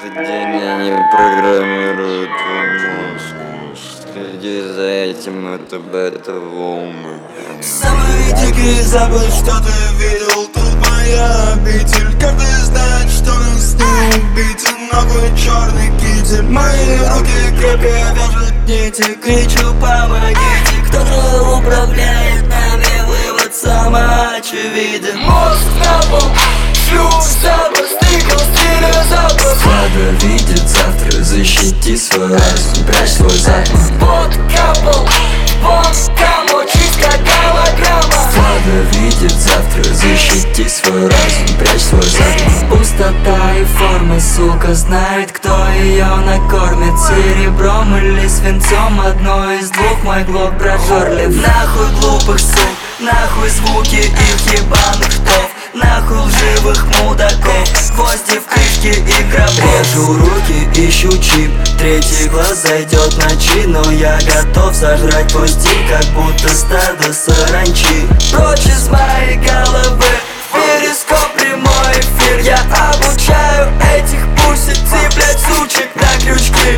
Каждый день они программируют твой мозг. Следи за этим, это волны. Самый дикий запад, что ты видел, тут моя обитель. Каждый знает, что нас не убить. Ногой черный китель, мои руки крепко вяжут нити. Кричу, помогите, кто-то управляет нами. Вывод самоочевиден. Мозг на пол, шлюх, запад, стыкал, стиля, запад. Влада видит завтра, защити свой разум, прячь свой задум. Вот капал, вот кому, чист как голограмма. Влада видит завтра, защити свой разум, прячь свой задум. Пустота и форма, сука, знает, кто ее накормит. Серебром или свинцом, одно из двух, мой глот прожорлив. Нахуй глупых сук, нахуй звуки их ебаных ртов. Нахуй лживых мудаков, гвозди в крышке и гробов. Режу руки, ищу чип, третий глаз зайдет ночи. Но я готов сожрать твой стиль, как будто стадо саранчи. Прочь из моей головы, в перископ прямой эфир. Я обучаю этих пусик, цеплять сучек на крючки.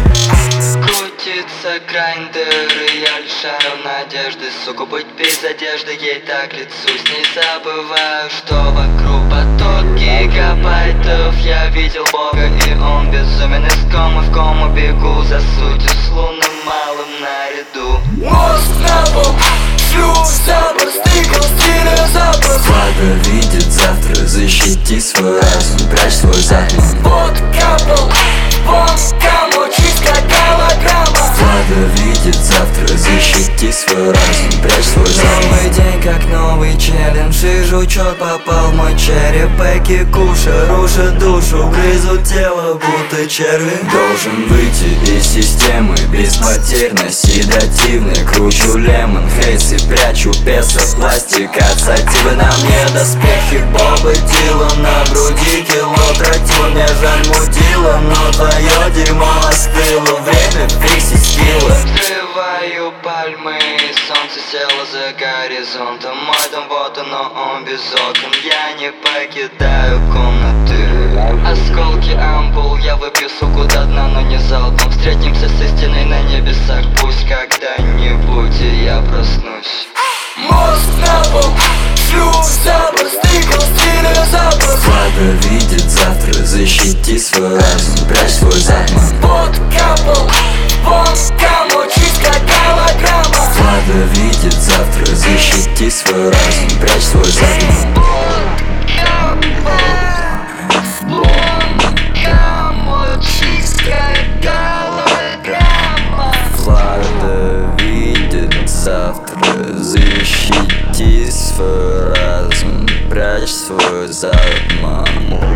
Крутится грайндер, и я лишаю надежды. Сука, быть без одежды, ей так лицусь. Не забываю, что вокруг поток гигабайтов. Я видел Бога, и он безумен. Из комы в кому бегу за сутью, с лунным малым наряду. Мозг на пол, шлюх, запад, стыкал, стиля, запад. Влада видит завтра, защити свой разум, прячь свой задум. Вот капал, вот кому, чист как голограмма. Влада видит завтра, защити свой разум, прячь свой задум. Новый день как новый челлендж, и жучок попал в мой череп. Пэки куша, рушат душу, грызут тело, будто черви. Должен выйти из системы, беспотерно, седативный. Кручу лемон, хейс и прячу песо, пластик от сативы. На мне доспехи Боба Дилана, на груди кило тротил. Мне жаль мудила, но твое дерьмо остыло. Время фиксить скиллы. Открываю пальмы, и солнце село за горизонтом. Мой дом вот он, но он без окон. Я не покидаю комнаты. Осколки ампул, я выпью суку до дна, но не залпом. Встретимся с истиной на небесах, пусть когда-нибудь и я проснусь. Мозг на пол, шлюх, запад, стыкал, стиля, запад. Влада видит завтра, защити свой разум, прячь свой задум. Вот капал, вот кому, чист как голограмма. Влада видит завтра, защити свой разум, прячь свой задум. Влада видит завтра, защити свой разум, прячь свой задум.